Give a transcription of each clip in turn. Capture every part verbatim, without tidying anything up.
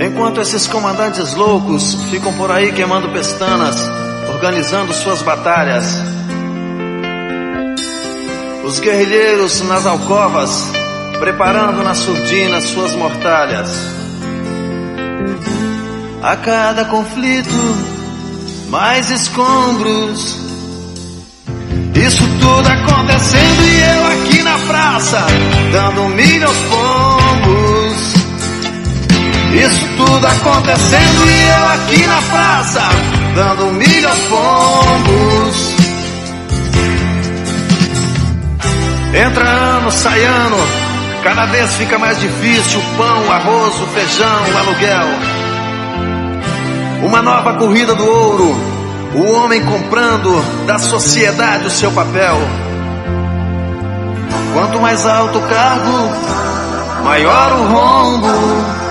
Enquanto esses comandantes loucos ficam por aí queimando pestanas, organizando suas batalhas, os guerrilheiros nas alcovas, preparando na surdina suas mortalhas. A cada conflito, mais escombros. Isso tudo acontecendo e eu aqui na praça, dando milho aos pombos. Isso tudo acontecendo e eu aqui na praça, dando milho aos pombos. Entra ano, sai ano, cada vez fica mais difícil o pão, o arroz, o feijão, o aluguel. Uma nova corrida do ouro, o homem comprando da sociedade o seu papel. Quanto mais alto o cargo, maior o rombo.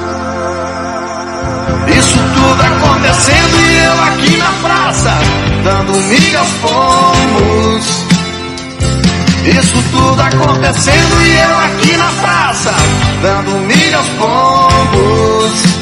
Isso tudo acontecendo e eu aqui na praça, dando milho aos pombos. Isso tudo acontecendo e eu aqui na praça, dando milho aos pombos.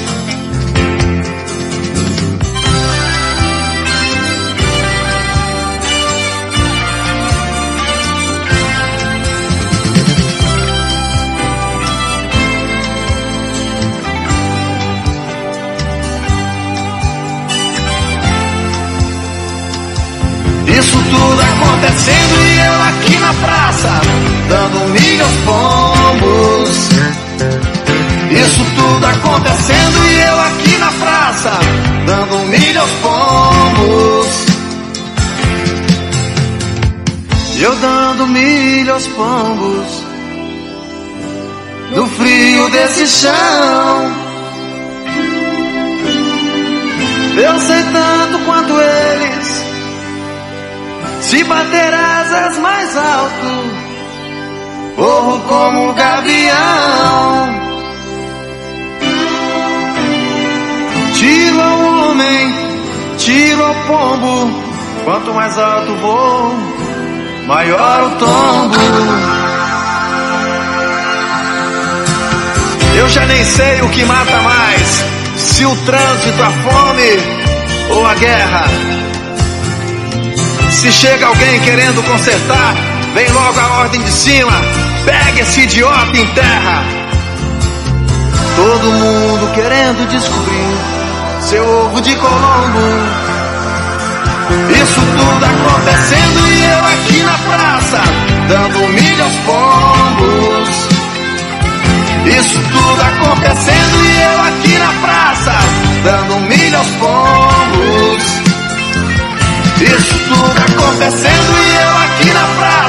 Isso tudo acontecendo e eu aqui na praça, dando milho aos pombos. Isso tudo acontecendo e eu aqui na praça, dando milho aos pombos. E eu dando milho aos pombos, no frio desse chão. Eu sei tanto quanto eles, se bater asas mais alto, corro como um gavião. Tiro ao homem, tiro ao pombo, quanto mais alto vou, maior o tombo. Eu já nem sei o que mata mais, se o trânsito, a fome ou a guerra. Se chega alguém querendo consertar, vem logo a ordem de cima, pega esse idiota em terra. Todo mundo querendo descobrir seu ovo de Colombo. Isso tudo acontecendo e eu aqui na praça, dando milho aos pombos. Isso tudo acontecendo e eu aqui na praça, dando milho aos pombos. Isso tudo acontecendo e eu aqui na praça,